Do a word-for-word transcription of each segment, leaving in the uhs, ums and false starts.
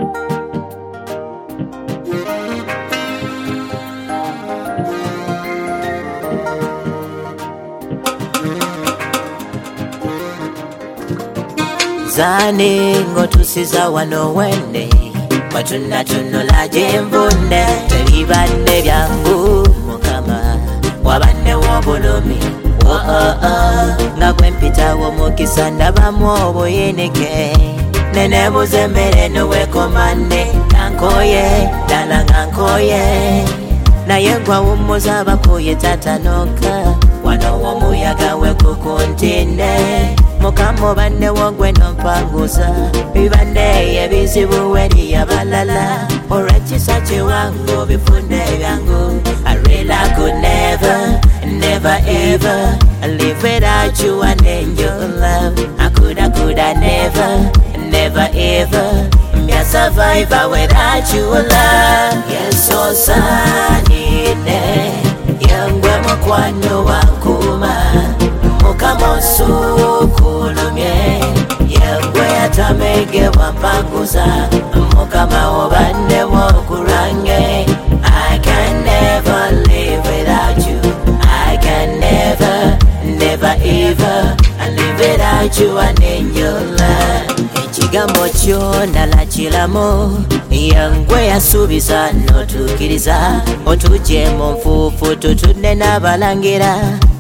Zani ngotusiza wano wende Matuna tunula jemvunde Telibande byangu mukama Wabande wobulumi Oh oh oh Nga kwempita womukisa ndabamu obuyeneke Nene buzembere nowe komande Nankoye, dala nankoye Naye gwa wumuza abakoye tatanoka Wano womuyaga we kukuntinde Mukamo bande wogwe nompanguza Bibande ebizibu weri abalala Orachisa chiwangu bifunde byangu I really could never, never ever live without you and angel love I could, I could, I never, never ever be a survivor without you love Yes, so sanine Yangwe mkwano wakuma Mukama sukulumye Yangwe atamege wampanguza Mukama obande wokurange I can never live without you I can never, never ever live without you an angel love Ekigambo kyo nalakiramu Yangwe yasuubiza n'otuukiriza Otuje mu nfuufu tutudde n'abalangira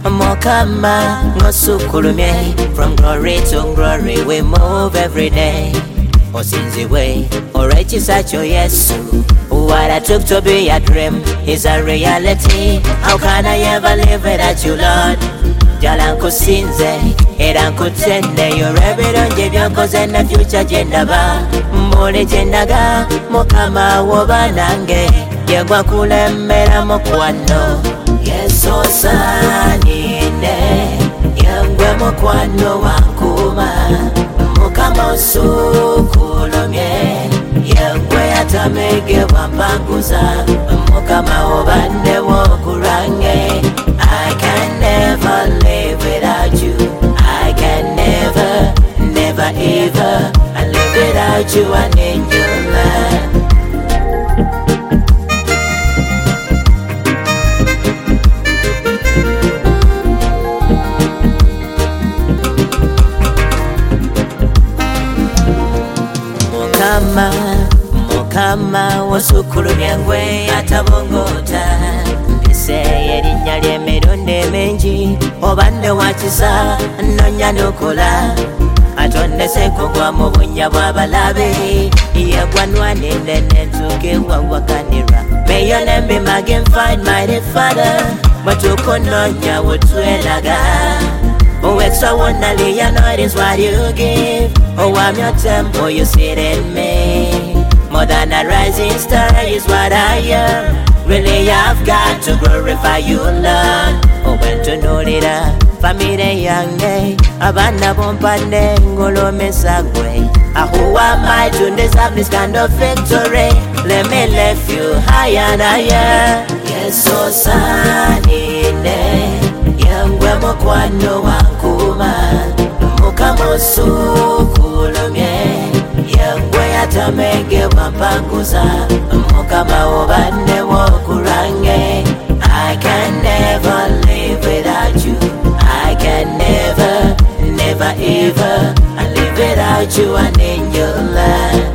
Mukama ngosukulumye From glory to glory we move every day Osinziwe olw'ekisa kyo Yesu What I took to be a dream is a reality How can I ever live without you Lord Jala nkusinze era nkutende You're ebirungi byonkoze na future gye ndaba Mbuli gye ndaga Mukama woba nange Yegwa kulembera mukwano Yesu osanine Yengwe mukwano wankuma Mukama osukulumye Yengwe atamege wampanguza Mukama obande wokurange I can never live without you I can never, never ever live without you an angel love Mukama, Mukama wasukulumye ngwe atabongota Mbiseye erinnya ly'emirundi emingi obadde wakisa nnonya n'okola atondese kugwa mu bunnya bw'abalabe yegwanwanire n'entuuka ewawakanirwa May your name be magnified, mighty Father bwe tukunoonya wotweraga Oh, extraordinarily, you know it is what you give Oh, I'm your temple, you sit in me More than a rising star is what I am Really, I've got to glorify you, Lord Oh, when to know that family young day Abana bompane, ngolo mesagwe Who am I to deserve this kind of victory? Let me lift you higher and higher Yes, so sanine Yangwe mukwano wankuma Mukama osukulumye Yangwe atamege wampanguza Mukama obande wokurange I can never live without you I can never, never ever live without you an angel love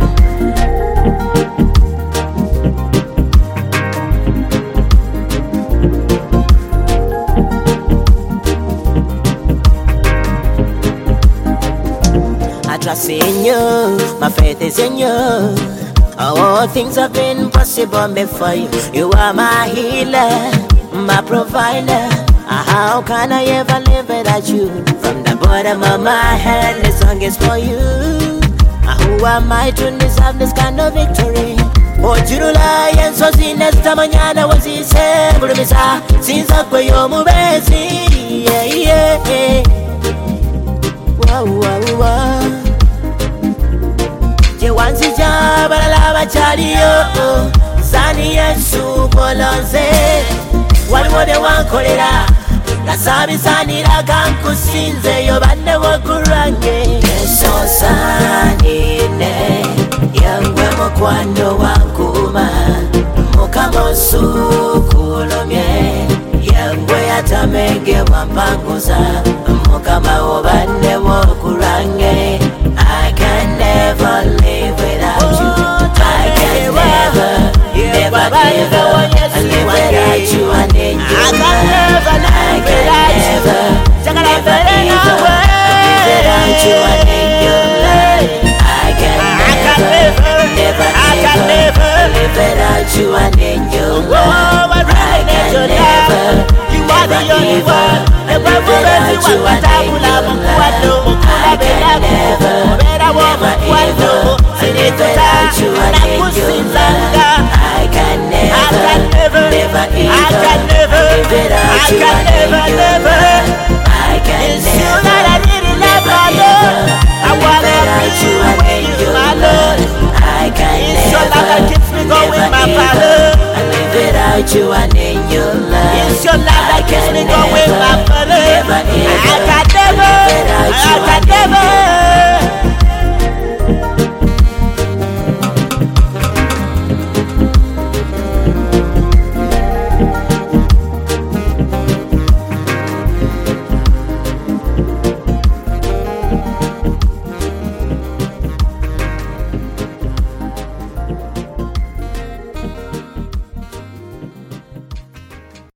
I trust in you, my faith is in you All things have been possible before you You are my healer, my provider How can I ever live without you? From the bottom of my heart, this song is for you Who am I to deserve this kind of victory? Ojurula yenso zinesta manyana wazise Bulumisa sinza kwe yomubezi Yeah, yeah, yeah Wow, wow, wow Jewanzi jabalala bachaliyo Zani Yesu bolonze Walimode wankolera Nasabisanira kankusinze Yobande wokurange Yesu sanine Yangwe mukwano wankuma mukama osukulumye yangwe yatamenge wampanguza mukama obadde wokulange. I can never live without you. I can never, never, never live without you. I need you. I can never, never, never live without you. I need you. I can never, never, never live without you. I need you. I can never, you are the only one. Never without you. I need you. I can never, never, never live without you. I need you. I can never, never, never live without you. I need you.